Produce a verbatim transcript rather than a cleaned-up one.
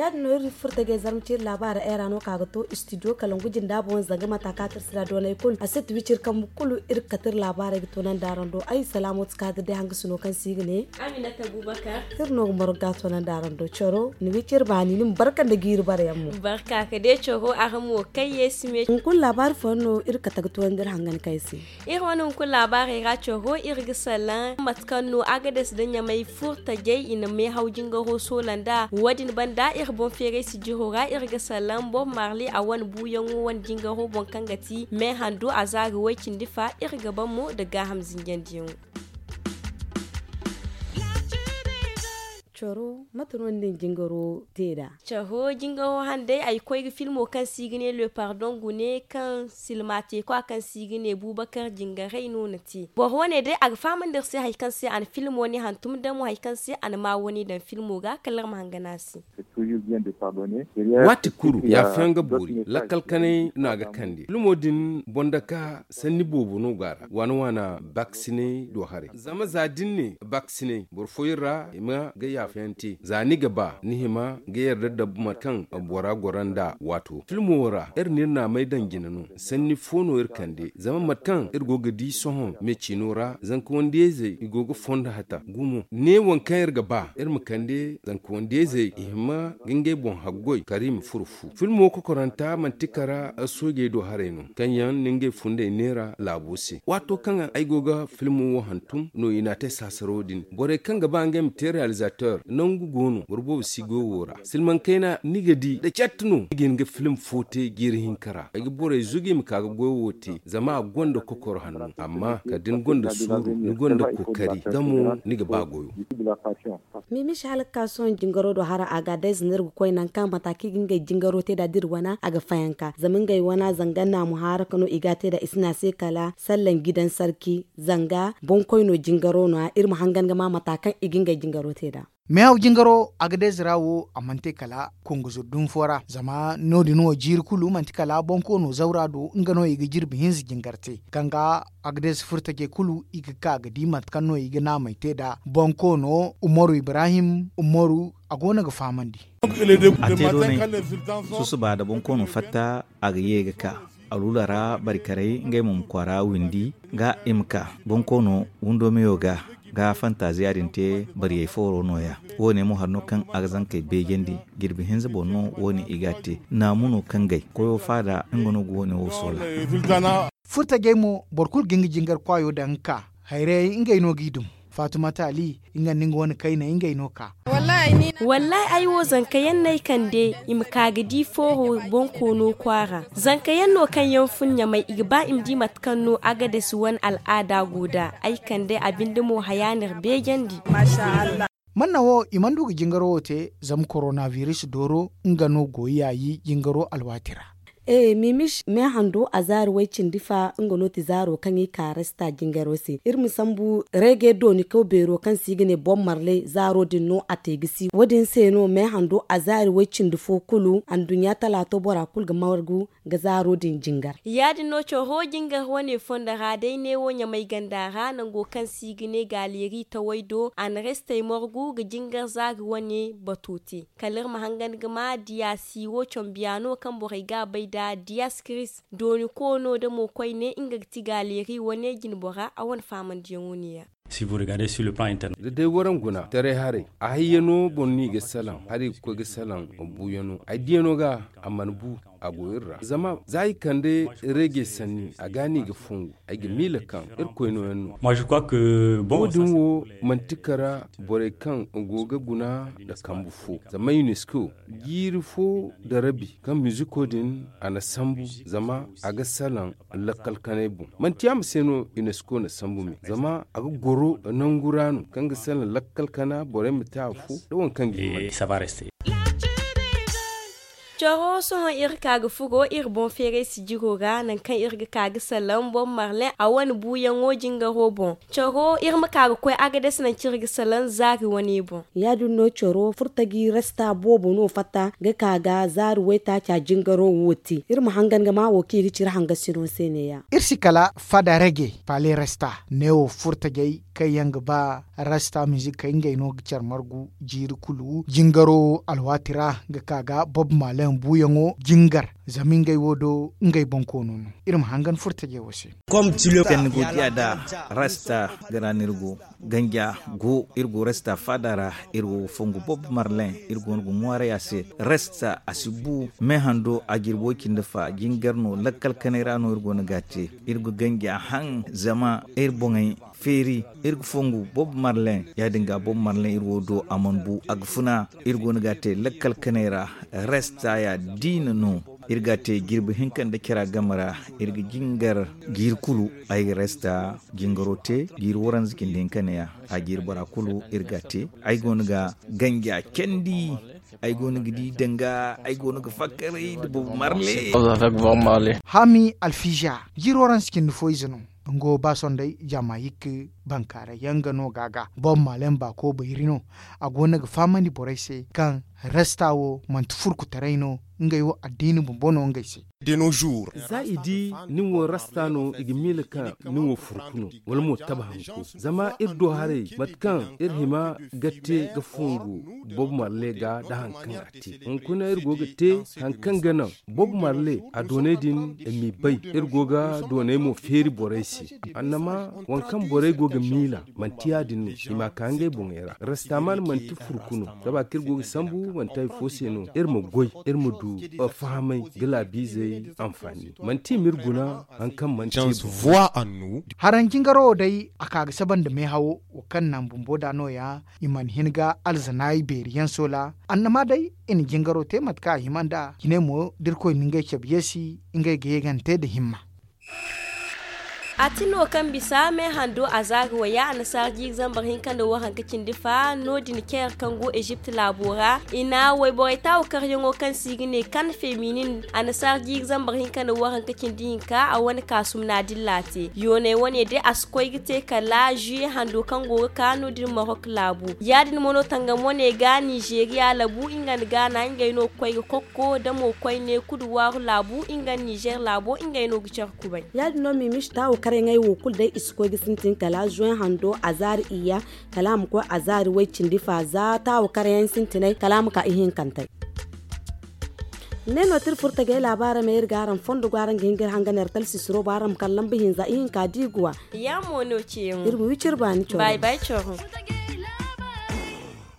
ya no ri furta ge zarmci labara era no kaga to studio kalangu jin da bon zaga mata ka tar sira do nay kul asit wicir kam kulu ir katir labara ge to nan darando ay salamu ska ga de hanga suno kan signe Aminata Bubakar tirno maro ga to nan darando choro ni wicir bani nim barkan da gir bare yammo barka ka de choro ahamo kai yesime kul labar fono ir kataga to ndir hangan kaisi ir wonu kul labara ga choro ir gisalan matkan no agades da nyamai furta ge ina me haujin ga ho solanda wadin banda ir bon fere si jihora ir gisalan bo marli awan buyan wan jinga ho bon kangati me hando azaga wakin difa ir gaban mu daga hamzin jandiyon choro matunon din jingaro teda chaho jingaro hande ay koy filmo kan sigine le pardon gune kan silmate ko kan sigine Bubakar jingare no nati bo wone de ag faman der se hay kan se an filmo ni hantum da mu hay kan se an ma woni dan filmo ga kallar mahanganasi wati kuru ya fanga buri la kalkane na ga kandi lumodin bondaka sanni bobo no gara wana wana vaccine do hare zama zadin ne vaccine burfoyira ima ga ya fenti zani gaba nihima ga yarda da matkan abora goranda wato filmora ernin na mai danginanu sanni fono irkande zama matkan irgoga di sohon me cinora zanko wandeze igoga fonda hata gumo ne wankan yarga ba irmukande zanko wandeze ihima ginge bon haggoi karim furfu filmo ko koranta mantikara asoge do hareno kanyan ninge funde nera labusi wato kan ai goga filmo wo hantum no ina te sasarodin bore kan gaba ngem te realisateur nangu gono burbo sigo wora silman kaina nigadi da chatno gin ga film fote girhin kara ai bore zugi mi kaga gowote zama gonda kokor hannu amma kadin gonda suru ni gonda kokari damo niga ba goyo mimi shal kason jingaro do hara aga des nirgu koy nan kan mataki ginga jingaro te da dirwana aga fayanka zamin gai wana zanganna mu har kano igate da isna se kala sallan gidan sarki zanga bon koy no jingaro no irma hangan ga ma matakan iginga jingaro te da me haw jingaro agade zirawo amante kala kongozo dun fora zama nodi no jirkulu manti kala bonko no zawrado ngano igi jirbi hinzi jingarte kanga agade furta ke kulu igi ka gadi mat kanno igi na mai teda bonko no umaru ibrahim umaru agona ga famandi atedo ne susu ba da bonko no fatta agaye ga ka alulara barikarai ngai mum kwara windi ga imka bonko no wundo meyoga ga fantasia dinte bari foro noya woni mo hanno kan agzan kai begendi girbi hinza bonno woni igate na muno kan gai koyo fada ngono gone wo sola furta gemo borkul gingi jingar kwayo danka haire ingay no gidum Fatumata Ali inga ningo wani kaina inga inoka wallahi ni wallahi ai wo zankayan nai kande im kagidi foro bonko no kwara zankayan no kan yan funya mai igba imdi matkanno aga da suwan al'ada goda ai kande abinda mo hayanar begendi masha Allah mannawo imandu ga jingaro te zam coronavirus doro inga no goyayi jingaro alwatira eh mimish me hando azar wecin difa ngono ti zaro kan yi karasta jingarosi irmi sambu rege do ni ko bero kan sigine bom marle zaro din no ategisi wadin seno me hando azar wecin difo kulu an dunya talato bora kul ga mawargu ga zaro din jingar yadi no cho ho jingar woni fonda ha dai ne wonya mai gandara nan go kan sigine galeri ta waido an reste morgu ga jingar zag woni batuti kalir mahangan gama diya siwo chombiano kan borai ga bai da diaskris doni kono da mo koy ne inga tigaleri wone ginbora awon faman diyoniya. Si vous regardez sur le plan internet. De de waran guna tare hare a hayyano bonni ga salan hari ko ga salan buyano ai diano ga amanbu agoyirra zama zai kande rege sanni a gani ga fungu ai ga mila kan ir koyno yanno. Moi je crois que bon odin wo mantikara bore kan goga guna da kambu fo zama UNESCO girfo da rabi kan musico din ana sambu zama aga salan lakal kanebu mantiyam seno UNESCO na sambu mi zama aga goro nanguranu kanga salan lakkal kana bore mitafu da wankan gi ça va rester. Choro so han ir kaga fugo ir bon fere si jigoga nan kan ir kaga salam bon marle a wani buyan wojin ga robon. Choro ir ma kaga koy agades nan kirga salan zagi wani bon. Ya dunno choro furtagi resta bobo no fata ga kaga zar weta cha jingaro woti. Ir ma hangan ga ma woki ri cira hanga sino sene ya. Ir sikala fada rege pale resta neo furtagi kayang ba rasta music kayngay no gichar margu jiri kulu jingaro alwatira ga kaga bob malen buyango jingar zamingay wodo ngay bonkono irum hangan furtaje wose comme tu le ken go diada rasta granirgo ganja go irgo rasta fadara irgo fongo bob marlen irgo go moare yase rasta asibu mehando agirbo kindefa jingarno lakkal kanerano irgo nagate irgo ganja hang zama irbongay feri irgo fongo bob marlen yadinga bob marlen irgo do amanbu agfuna irgo nagate lakkal kanera resta ya dinano irgate girbe hinkan da kira gamara irga jingar girkulu ay resta jingarote gir woran zikin hinkane ya a gir barakulu irgate ay gonga ganja kendi ay gonga di danga ay gonga fakari de marle hami alfija gir woran zikin foizano ngo basonday jamaik bankara yanga no gaga bom malemba ko bayrino agona ga famani boraise kan restawo mantfurku taraino ngayo adini bombono ngaise de nos jours zaidi niwo rastano igmilka niwo furkuno wala mo tabahanko zama irdo hare matkan irhima gatte ga fungu bob marle ga da hankan ati on kuna irgo gatte hankan gana bob marle adone din emi bay irgo ga done mo feri boraisi annama wankan borai go ga mila mantiya din ima kange bongera rastaman manti furkuno daba kirgo sambu mantai foseno irmo goy irmo du fahamai gila bize amfani manti mirguna hankan manti voix en nous harankin garo dai aka saban da mai hawo kan nan bumbo da noya iman hinga alzanai beriyan sola annama dai in gingaro te matka himanda kinemo dirko ninga kebiyesi inga gegante da himma atino kan bisa me hando azag waya anasar jig zambar hinkan da wahan kacin difa no din ker kango Egypt labora ina way boy taw kar yongo kan sigine kan feminin anasar jig zambar hinkan da wahan kacin dinka a wani kasum na dillate yone woni de askoy gite kala ju hando kango ka no din Maroc labu yadin mono tanga mone ga Nigeria labu ingan Ghana ingay no koy kokko da mo koy ne kudu war labu ingan Niger labo ingay no gichar kubay yadin no mi mishta kare ngai wokul dai isko gisintin kala join hando azar iya kalam ko azar wai cindifa za ta kare yan sintinai kalam ka ihin kantai neno tir furta ga labara mai garan fondo garan gingir hanganer tal sisro baram kallam bihin za ihin ka digwa ya mono ce irmu wicir bani cho bye bye cho